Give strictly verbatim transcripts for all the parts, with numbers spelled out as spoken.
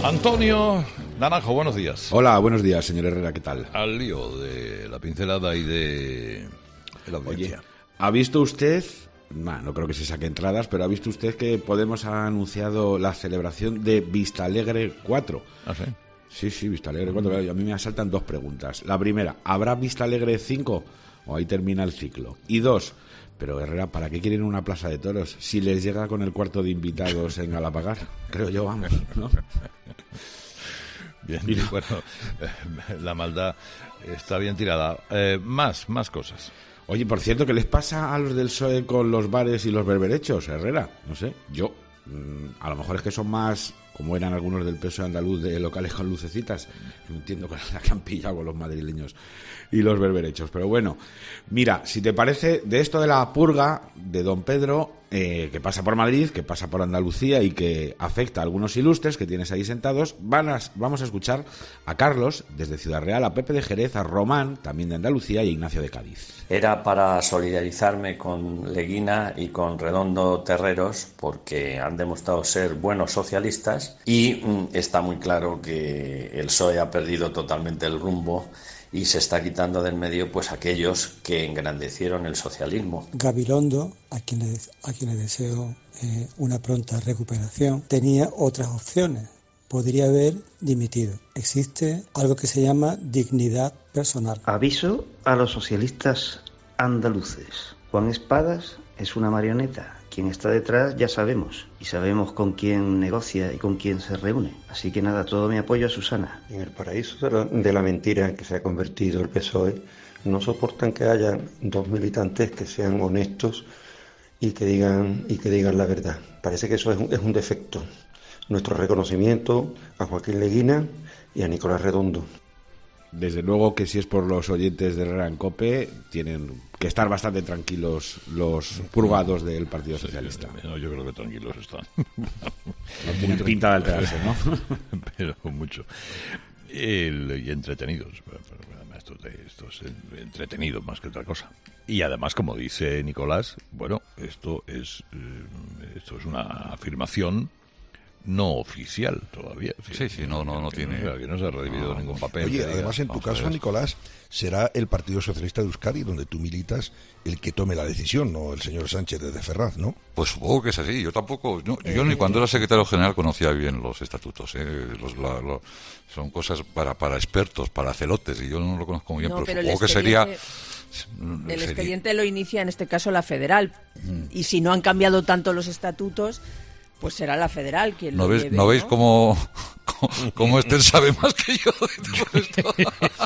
Antonio Naranjo, buenos días. Hola, buenos días, señor Herrera, ¿qué tal? Al lío de la pincelada y de la audiencia. Oye, ¿ha visto usted, nah, no creo que se saque entradas, pero ha visto usted que Podemos ha anunciado la celebración de Vistalegre cuatro? ¿Ah, sí? Sí, sí, Vistalegre cuatro. A mí me asaltan dos preguntas. La primera, ¿habrá Vistalegre cinco o ahí termina el ciclo? Y dos, pero Herrera, ¿para qué quieren una plaza de toros si les llega con el cuarto de invitados en Galapagar? Creo yo, vamos, ¿no? Bien, no. Bueno, eh, la maldad está bien tirada. Eh, más, más cosas. Oye, por cierto, ¿qué les pasa a los del P S O E con los bares y los berberechos, Herrera? No sé, yo, mmm, a lo mejor es que son más, como eran algunos del P S O E andaluz, de locales con lucecitas. No entiendo con la que han pillado con los madrileños y los berberechos. Pero bueno, mira, si te parece, de esto de la purga de don Pedro, eh, que pasa por Madrid, que pasa por Andalucía y que afecta a algunos ilustres que tienes ahí sentados, van a, vamos a escuchar a Carlos desde Ciudad Real, a Pepe de Jerez, a Román, también de Andalucía, y a Ignacio de Cádiz. Era para solidarizarme con Leguina y con Redondo Terreros, porque han demostrado ser buenos socialistas y mm, está muy claro que el P S O E ha perdido totalmente el rumbo y se está quitando del medio pues aquellos que engrandecieron el socialismo. Gabilondo, a quien le, a quien le deseo eh, una pronta recuperación, tenía otras opciones. Podría haber dimitido. Existe algo que se llama dignidad personal. Aviso a los socialistas andaluces. Juan Espadas es una marioneta. Quien está detrás ya sabemos, y sabemos con quién negocia y con quién se reúne. Así que nada, todo mi apoyo a Susana. En el paraíso de la, de la mentira en que se ha convertido el P S O E, no soportan que haya dos militantes que sean honestos y que digan, y que digan la verdad. Parece que eso es un, es un defecto. Nuestro reconocimiento a Joaquín Leguina y a Nicolás Redondo. Desde luego que si es por los oyentes de Herrera en COPE, tienen que estar bastante tranquilos los purgados del Partido Socialista. Sí, no, yo creo que tranquilos están. No tienen pinta de alterarse, ¿no? Pero mucho. El, y entretenidos. Estos, estos entretenidos más que otra cosa. Y además, como dice Nicolás, bueno, esto es, esto es una afirmación no oficial todavía. Sí, sí, no, no, no tiene. Que no se ha recibido no, ningún papel. Oye, además en tu caso, Nicolás, será el Partido Socialista de Euskadi, donde tú militas, el que tome la decisión, no el señor Sánchez desde Ferraz, ¿no? Pues supongo que es así. Yo tampoco, no, yo ni cuando era secretario general conocía bien los estatutos. ¿eh? Los, la, lo, son cosas para, para expertos, para celotes, y yo no lo conozco muy bien, no, pero, pero supongo que sería. El expediente lo inicia en este caso la federal, mm. y si no han cambiado tanto los estatutos, pues será la federal quien ¿No lo ves, lleve, ¿No ¿no? veis cómo, cómo, cómo Esther sabe más que yo de todo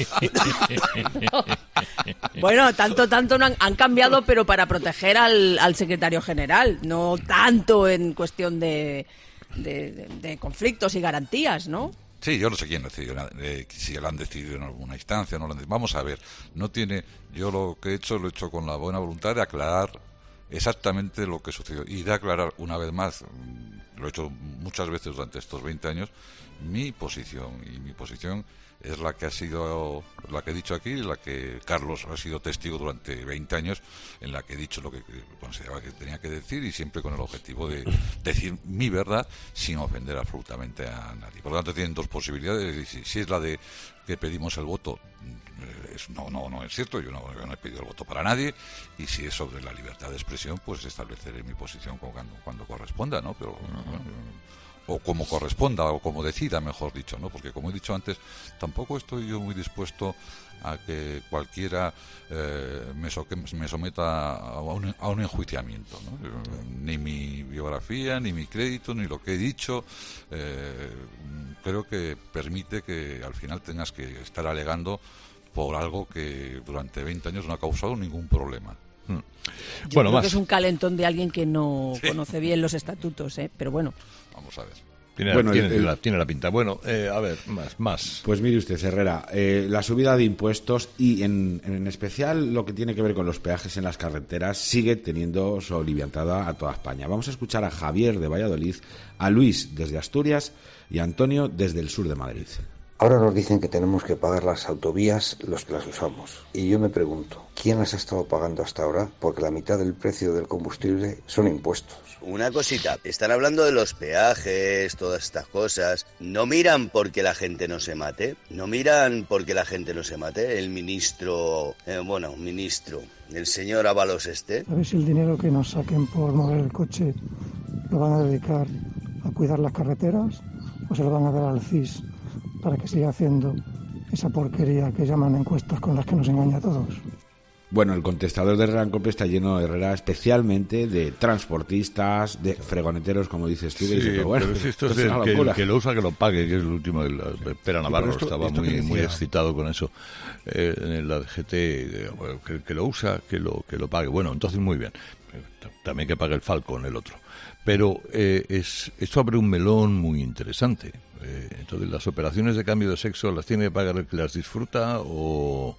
esto? No. Bueno, tanto, tanto no han, han cambiado, pero para proteger al, al secretario general, no tanto en cuestión de, de, de, de conflictos y garantías, ¿no? Sí, yo no sé quién decidió, eh, si lo han decidido en alguna instancia, no lo han decidido. Vamos a ver, no tiene, yo lo que he hecho lo he hecho con la buena voluntad de aclarar exactamente lo que sucedió y de aclarar una vez más, lo he hecho muchas veces durante estos veinte años, mi posición, y mi posición es la que ha sido, la que he dicho aquí, la que Carlos ha sido testigo durante veinte años, en la que he dicho lo que consideraba que tenía que decir y siempre con el objetivo de decir mi verdad sin ofender absolutamente a nadie. Por lo tanto, tienen dos posibilidades, y si, si es la de que pedimos el voto, es, no, no, no es cierto, yo no, yo no he pedido el voto para nadie, y si es sobre la libertad de expresión, pues estableceré mi posición cuando, cuando corresponda, ¿no? Pero bueno, o como corresponda, o como decida, mejor dicho, ¿no? Porque como he dicho antes, tampoco estoy yo muy dispuesto a que cualquiera eh, me, so, me someta a un, a un enjuiciamiento, ¿no? Ni mi biografía, ni mi crédito, ni lo que he dicho, eh, creo que permite que al final tengas que estar alegando por algo que durante veinte años no ha causado ningún problema. Yo bueno, creo más. que es un calentón de alguien que no sí. conoce bien los estatutos, ¿eh? Pero bueno. Vamos a ver. Tiene, bueno, tiene, el, la, tiene la pinta. Bueno, eh, a ver, más, más. Pues mire usted, Herrera, eh, la subida de impuestos y en, en especial lo que tiene que ver con los peajes en las carreteras sigue teniendo soliviantada a toda España. Vamos a escuchar a Javier de Valladolid, a Luis desde Asturias y a Antonio desde el sur de Madrid. Ahora nos dicen que tenemos que pagar las autovías los que las usamos. Y yo me pregunto, ¿quién las ha estado pagando hasta ahora? Porque la mitad del precio del combustible son impuestos. Una cosita, están hablando de los peajes, todas estas cosas. ¿No miran porque la gente no se mate? ¿No miran porque la gente no se mate? El ministro, eh, bueno, ministro, el señor Ábalos este. A ver si el dinero que nos saquen por mover el coche lo van a dedicar a cuidar las carreteras o se lo van a dar al C I S para que siga haciendo esa porquería que llaman encuestas con las que nos engaña a todos. Bueno, el contestador de Herrera en Cope está lleno, Herrera, especialmente de transportistas, de fregoneteros, como dices tú. Sí, pero bueno, pero si esto es esto es el una que, locura. el que lo usa, que lo pague, que es el último. El, Pera Navarro esto- estaba esto que muy decía- muy excitado con eso. Eh, en la D G T, de, bueno, que, que lo usa, que lo que lo pague. Bueno, entonces muy bien. Eh, También que pague el Falcon, el otro. Pero eh, es esto abre un melón muy interesante. Eh, entonces, las operaciones de cambio de sexo, ¿las tiene que pagar el que las disfruta o...?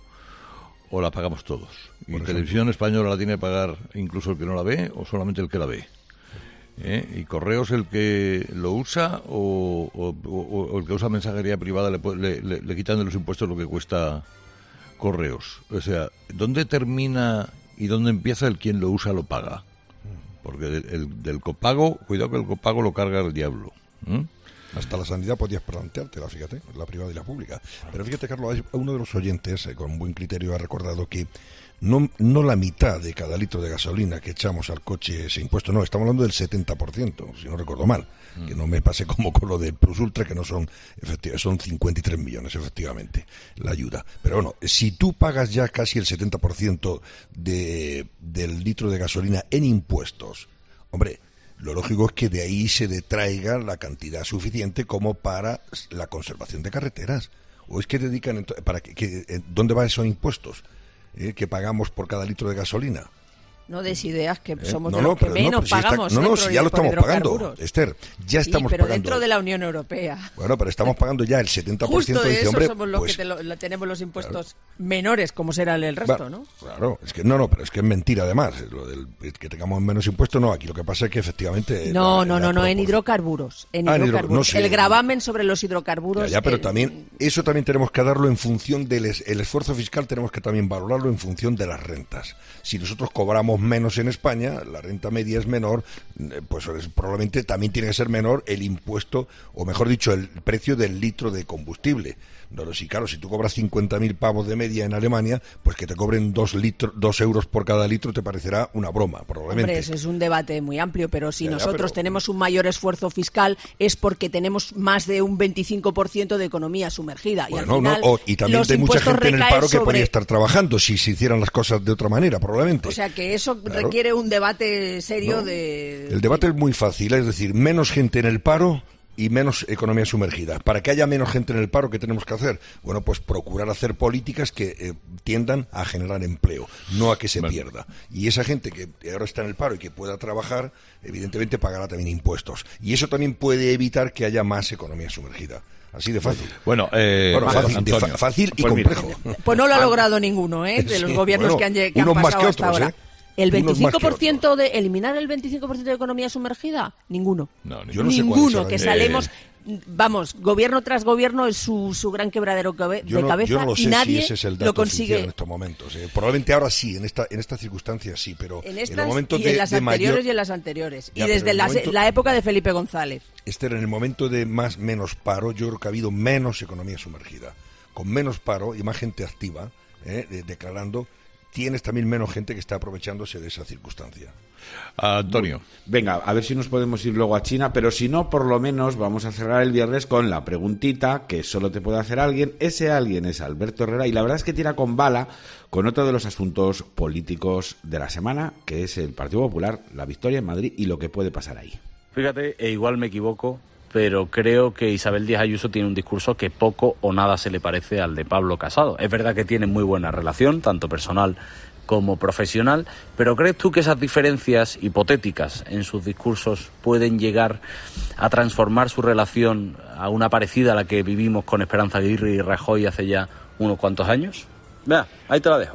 ¿O la pagamos todos? ¿Y Televisión Española la tiene que pagar incluso el que no la ve o solamente el que la ve? ¿Eh? ¿Y Correos el que lo usa o, o- o- o el que usa mensajería privada le, pu- le, le- le quitan de los impuestos lo que cuesta Correos? O sea, ¿dónde termina y dónde empieza el quien lo usa lo paga? Porque del, el- del copago, cuidado que el copago lo carga el diablo. ¿eh? Hasta la sanidad podías planteártela, fíjate, la privada y la pública. Pero fíjate, Carlos, hay uno de los oyentes, eh, con buen criterio, ha recordado que no, no la mitad de cada litro de gasolina que echamos al coche ese impuesto, no, estamos hablando del setenta por ciento, si no recuerdo mal. Mm. Que no me pase como con lo del Plus Ultra, que no son, efectiva, son cincuenta y tres millones, efectivamente, la ayuda. Pero bueno, si tú pagas ya casi el setenta por ciento de, del litro de gasolina en impuestos, hombre, lo lógico es que de ahí se detraiga la cantidad suficiente como para la conservación de carreteras. ¿O es que dedican, ento- para que, que- eh, dónde van esos impuestos eh, que pagamos por cada litro de gasolina? No des ideas que ¿Eh? somos No, de no, los que pero no, menos pero si está- pagamos. no, ¿eh? no, por- si ya lo por estamos pagando, hidrocarburos. Esther, ya Sí, estamos pero pagando. dentro de la Unión Europea. Bueno, pero estamos pagando ya el setenta por ciento Justo de de eso hombre, somos los pues, que te lo- lo- tenemos los impuestos menores, como será el resto, Va- ¿no? Claro, es que no, no, pero es que es mentira además, lo del que tengamos menos impuestos, no, aquí lo que pasa es que efectivamente... No, la- no, la no, no, en propor- hidrocarburos. En Ah, en hidro- hidrocarburos. no, sí. El gravamen sobre los hidrocarburos. Ya, ya, pero eh, también, eso también tenemos que darlo en función del es- el esfuerzo fiscal, tenemos que también valorarlo en función de las rentas. Si nosotros cobramos menos en España, la renta media es menor, eh, pues es- probablemente también tiene que ser menor el impuesto, o mejor dicho, el precio del litro de combustible. No, no, sí, claro, si tú cobras cincuenta mil pavos de media en Alemania, pues que te cobren dos litros, dos euros por cada litro te parecerá una broma, probablemente. Hombre, eso es un debate muy amplio, pero si Ya, ya, nosotros pero- tenemos un mayor esfuerzo fiscal es porque tenemos más de un veinticinco por ciento de economía sumergida. y, al Bueno, final, no, o- y también los hay mucha impuestos gente en el recaen paro que sobre- podría estar trabajando si se hicieran las cosas de otra manera, probablemente. O sea que eso Claro. requiere un debate serio No. de... El debate es muy fácil, es decir, menos gente en el paro y menos economía sumergida. Para que haya menos gente en el paro, ¿qué tenemos que hacer? Bueno, pues procurar hacer políticas que eh, tiendan a generar empleo, no a que se Bueno. pierda. Y esa gente que ahora está en el paro y que pueda trabajar, evidentemente pagará también impuestos. Y eso también puede evitar que haya más economía sumergida. Así de fácil. Bueno, eh, Bueno, fácil, de Antonio, fa- fácil y pues mira, complejo. Pues no lo ha logrado ninguno, ¿eh? De los Sí, gobiernos bueno, que han, lle- que han unos más pasado que hasta otros, ahora. ¿eh? ¿El Unos más que veinticinco por ciento de eliminar el veinticinco por ciento de economía sumergida? Ninguno. No, Yo no sé cuál es Ninguno, ahora que mismo. salemos, vamos, gobierno tras gobierno es su, su gran quebradero cabe- Yo de no, cabeza yo no lo y sé nadie si ese es el dato lo oficial consigue. en estos momentos. eh. Probablemente ahora sí, en esta en estas circunstancias sí, pero En en, estas el momento y de, en las de anteriores mayor... y en las anteriores. Ya, y pero desde en el la, momento- la época de Felipe González. Esther, en el momento de más menos paro, yo creo que ha habido menos economía sumergida. Con menos paro y más gente activa, eh, de- declarando, tienes también menos gente que está aprovechándose de esa circunstancia. Antonio. Venga, a ver si nos podemos ir luego a China, pero si no, por lo menos vamos a cerrar el viernes con la preguntita que solo te puede hacer alguien. Ese alguien es Alberto Herrera y la verdad es que tira con bala con otro de los asuntos políticos de la semana, que es el Partido Popular, la victoria en Madrid y lo que puede pasar ahí. Fíjate, e igual me equivoco, pero creo que Isabel Díaz Ayuso tiene un discurso que poco o nada se le parece al de Pablo Casado. Es verdad que tienen muy buena relación, tanto personal como profesional, pero ¿crees tú que esas diferencias hipotéticas en sus discursos pueden llegar a transformar su relación a una parecida a la que vivimos con Esperanza Aguirre y Rajoy hace ya unos cuantos años? Vea, ahí te la dejo.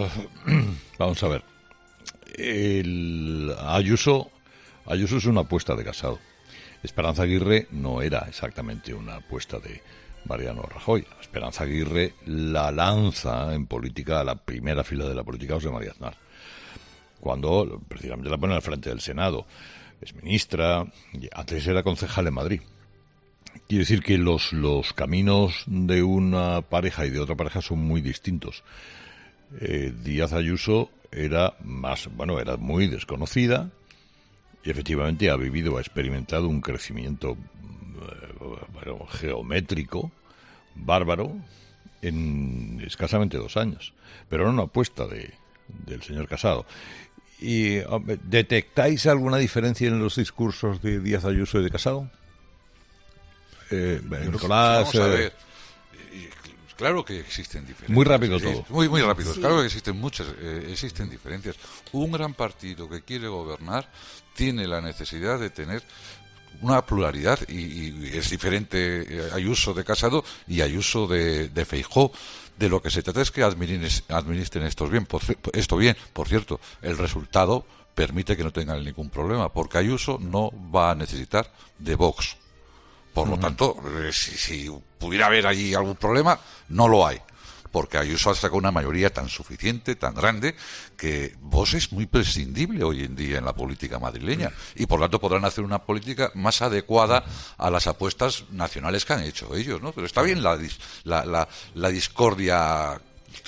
Uh, vamos a ver. El Ayuso, Ayuso es una apuesta de Casado. Esperanza Aguirre no era exactamente una apuesta de, Mariano Rajoy. Esperanza Aguirre la lanza en política, a la primera fila de la política, José María Aznar, cuando precisamente la pone al frente del Senado. Es ministra, y antes era concejal en Madrid. Quiere decir que los, los caminos de una pareja y de otra pareja son muy distintos. Eh, Díaz Ayuso era más, bueno, era muy desconocida y efectivamente ha vivido, ha experimentado un crecimiento eh, bueno, geométrico, bárbaro, en escasamente dos años. Pero era una apuesta de, del señor Casado. ¿Y hombre, detectáis alguna diferencia en los discursos de Díaz Ayuso y de Casado? Eh, Nicolás, vamos a ver. Claro que existen diferencias. Muy rápido todo. Muy, muy rápido. Sí. Claro que existen muchas, eh, existen diferencias. Un gran partido que quiere gobernar tiene la necesidad de tener una pluralidad y, y es diferente eh, Ayuso de Casado y Ayuso de, de Feijóo. De lo que se trata es que administren, administren estos bien, por, esto bien. Por cierto, el resultado permite que no tengan ningún problema, porque Ayuso no va a necesitar de Vox. Por lo tanto, si, si pudiera haber allí algún problema, no lo hay. Porque Ayuso ha sacado una mayoría tan suficiente, tan grande, que Vox es muy prescindible hoy en día en la política madrileña. Y por lo tanto podrán hacer una política más adecuada a las apuestas nacionales que han hecho ellos, ¿no? Pero está bien la, la, la, la discordia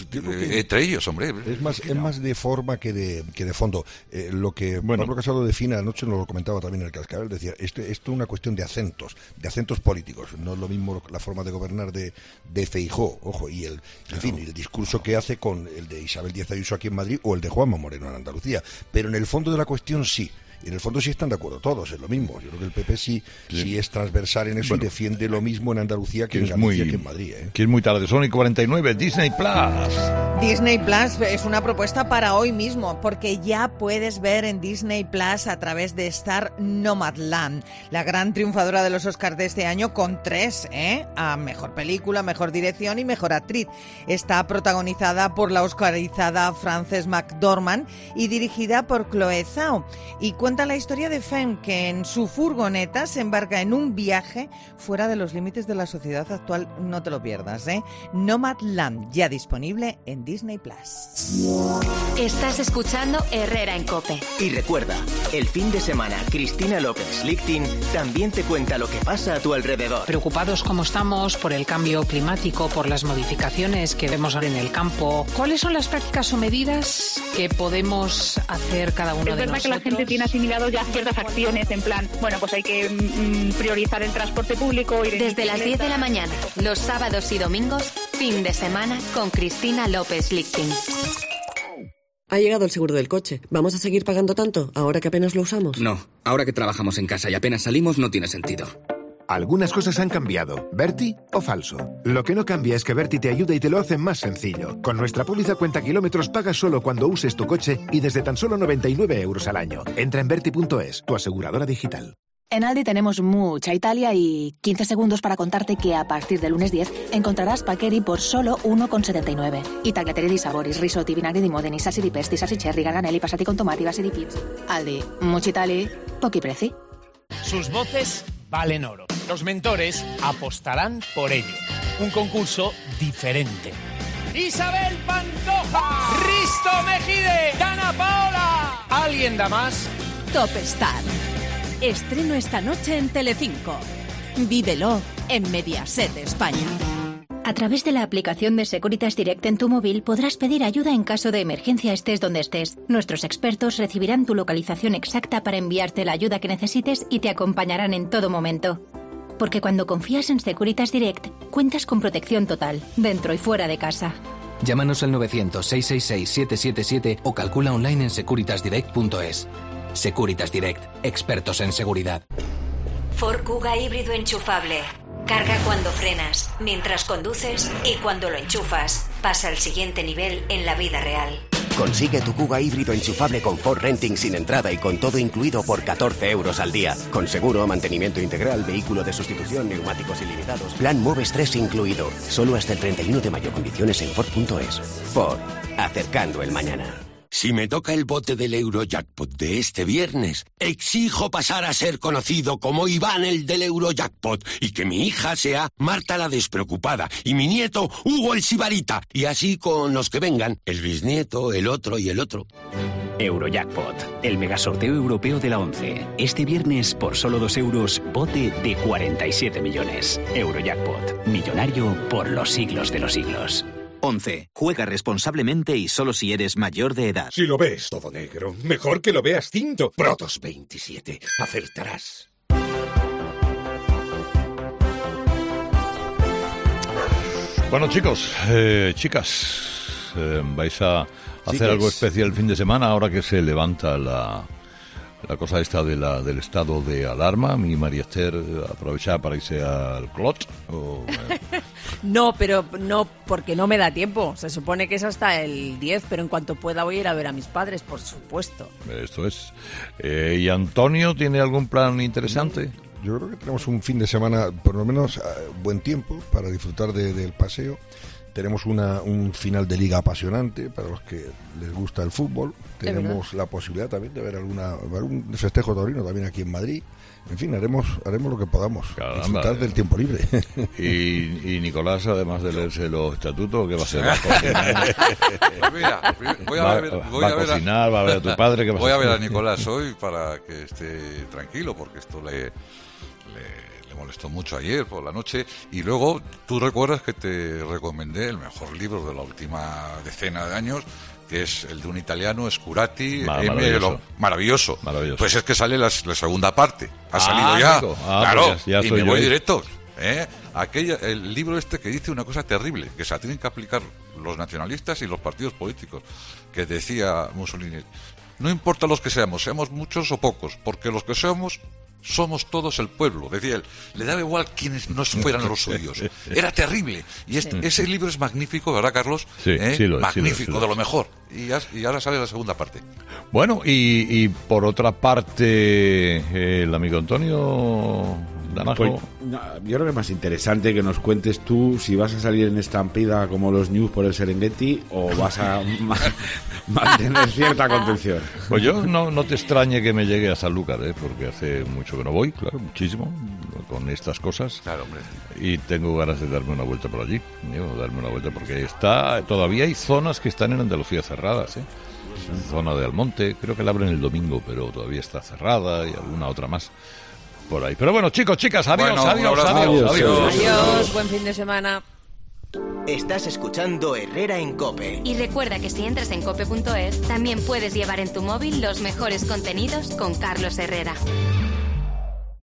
entre ellos, hombre. Es más, es más de forma que de, que de fondo. Eh, lo que bueno. Pablo Casado define anoche, nos lo comentaba también en el Cascabel, decía, esto, esto es una cuestión de acentos, de acentos políticos. No es lo mismo la forma de gobernar de, de Feijóo, ojo, y el, en claro. fin, el discurso que hace con el de Isabel Díaz Ayuso aquí en Madrid o el de Juanma Moreno en Andalucía. Pero en el fondo de la cuestión sí. Y en el fondo sí están de acuerdo todos, es lo mismo. Yo creo que el P P sí, sí. sí es transversal en eso bueno, y defiende lo mismo en Andalucía que, que en Galicia muy, que en Madrid. ¿eh? Que es muy tarde, son y cuarenta y nueve, Disney Plus. Disney Plus es una propuesta para hoy mismo, porque ya puedes ver en Disney Plus a través de Star Nomadland, la gran triunfadora de los Oscars de este año con tres, ¿eh? A Mejor Película, Mejor Dirección y Mejor Actriz. Está protagonizada por la oscarizada Frances McDormand y dirigida por Chloe Zhao. Y cuenta la historia de Femme, que en su furgoneta se embarca en un viaje fuera de los límites de la sociedad actual. No te lo pierdas, ¿eh? Nomadland, ya disponible en Disney Plus. Estás escuchando Herrera en COPE. Y recuerda, el fin de semana Cristina López Lichting también te cuenta lo que pasa a tu alrededor. Preocupados como estamos por el cambio climático, por las modificaciones que vemos ahora en el campo, ¿cuáles son las prácticas o medidas que podemos hacer cada uno de nosotros? Es verdad que la gente tiene asimilado ya ciertas acciones en plan, bueno, pues hay que mm, priorizar el transporte público. Ir Desde las diez de la mañana, los sábados y domingos, fin de semana con Cristina López Lichting. Ha llegado el seguro del coche. ¿Vamos a seguir pagando tanto ahora que apenas lo usamos? No, ahora que trabajamos en casa y apenas salimos no tiene sentido. Algunas cosas han cambiado. ¿Berti o falso? Lo que no cambia es que Berti te ayuda y te lo hace más sencillo. Con nuestra póliza cuenta kilómetros pagas solo cuando uses tu coche y desde tan solo noventa y nueve euros al año. Entra en berti punto es, tu aseguradora digital. En Aldi tenemos mucha Italia y quince segundos para contarte que a partir del lunes diez encontrarás Paccheri por solo uno con setenta y nueve. I tagliatelle di saboris, risotti, vinagre di modeni, salsi di pesti, salsi cherry, garganelli, passati con tomati, base di pizza. Aldi, mucha Italia, pochi prezzi. Sus voces valen oro. Los mentores apostarán por ello. Un concurso diferente. Isabel Pantoja, Risto Mejide, Dana Paola. ¿Alguien da más? Top Star. Estreno esta noche en Telecinco. Vívelo en Mediaset España. A través de la aplicación de Securitas Direct en tu móvil podrás pedir ayuda en caso de emergencia estés donde estés. Nuestros expertos recibirán tu localización exacta para enviarte la ayuda que necesites y te acompañarán en todo momento. Porque cuando confías en Securitas Direct, cuentas con protección total, dentro y fuera de casa. Llámanos al novecientos, seiscientos sesenta y seis, siete siete siete o calcula online en securitas direct punto es. Securitas Direct, expertos en seguridad. Ford Kuga híbrido enchufable. Carga cuando frenas, mientras conduces y cuando lo enchufas. Pasa al siguiente nivel en la vida real. Consigue tu Kuga híbrido enchufable con Ford Renting sin entrada y con todo incluido por catorce euros al día. Con seguro, mantenimiento integral, vehículo de sustitución, neumáticos ilimitados. Plan Moves tres incluido. Solo hasta el treinta y uno de mayo. Condiciones en Ford punto es. Ford. Acercando el mañana. Si me toca el bote del Eurojackpot de este viernes, exijo pasar a ser conocido como Iván el del Eurojackpot y que mi hija sea Marta la despreocupada y mi nieto Hugo el sibarita, y así con los que vengan, el bisnieto, el otro y el otro. Eurojackpot, el megasorteo europeo de la ONCE. Este viernes, por solo dos euros, bote de cuarenta y siete millones. Eurojackpot, millonario por los siglos de los siglos. once. Juega responsablemente y solo si eres mayor de edad. Si lo ves todo negro, mejor que lo veas tinto. Protos veintisiete. Acertarás. Bueno, chicos, eh, chicas, eh, vais a hacer Sí, algo es- especial el fin de semana ahora que se levanta la, la cosa esta de la, del estado de alarma. Mi María Esther aprovechaba para irse al Clot. O, eh, No, pero no, porque no me da tiempo. Se supone que es hasta el diez, pero en cuanto pueda voy a ir a ver a mis padres, por supuesto. esto es. Eh, ¿Y Antonio tiene algún plan interesante? Yo creo que tenemos un fin de semana, por lo menos, eh, buen tiempo para disfrutar de- del paseo. Tenemos una, un final de liga apasionante para los que les gusta el fútbol. Es Tenemos la posibilidad también de ver alguna ver un festejo taurino también aquí en Madrid. En fin, haremos haremos lo que podamos. Caramba, disfrutar eh. del tiempo libre. Y, y Nicolás, además de leerse los estatutos, ¿qué va a hacer? ¿Va a cocinar? Pues mira, voy a Va- ver, voy va a a ver cocinar, va a ver a tu padre, ¿qué va a voy a ver a hacer? Nicolás hoy para que esté tranquilo, porque esto le, le, le molestó mucho ayer por la noche. Y luego, tú recuerdas que te recomendé el mejor libro de la última decena de años, que es el de un italiano, Scurati. Ma- M. maravilloso. Lo- maravilloso. Maravilloso. Pues es que sale la, la segunda parte. Ha Ah, salido ya. amigo. Ah, claro, pues ya- ya y estoy me yo voy ahí. directo. ¿eh? Aquella, el libro este que dice una cosa terrible, que se la tienen que aplicar los nacionalistas y los partidos políticos, que decía Mussolini: no importa los que seamos, seamos muchos o pocos, porque los que somos, somos todos el pueblo. Decía él, le daba igual quienes no fueran los suyos. Era terrible. Y este- Sí. ese libro es magnífico, ¿verdad, Carlos? Sí, ¿Eh? sí lo es, sí lo es, magnífico, sí lo es. de lo mejor. Y, ya- y ahora sale la segunda parte. Bueno, y, y por otra parte, eh, el amigo Antonio Danajo. Pues, no, yo creo que es más interesante que nos cuentes tú si vas a salir en estampida como los News por el Serengeti o vas a ma- mantener cierta contención. Pues yo no, no te extrañe que me llegue a Sanlúcar, ¿eh? Porque hace mucho que no voy, claro, muchísimo, con estas cosas. Claro, hombre. Y tengo ganas de darme una vuelta por allí, ¿no? Darme una vuelta porque está todavía hay zonas que están en Andalucía cerradas, ¿eh? Zona de Almonte, creo que la abren el domingo, pero todavía está cerrada, y alguna otra más por ahí. Pero bueno, chicos, chicas, adiós, Bueno, un adiós, abrazo. adiós, Adiós. adiós. Adiós, buen fin de semana. Estás escuchando Herrera en COPE. Y recuerda que si entras en cope punto es, también puedes llevar en tu móvil los mejores contenidos con Carlos Herrera.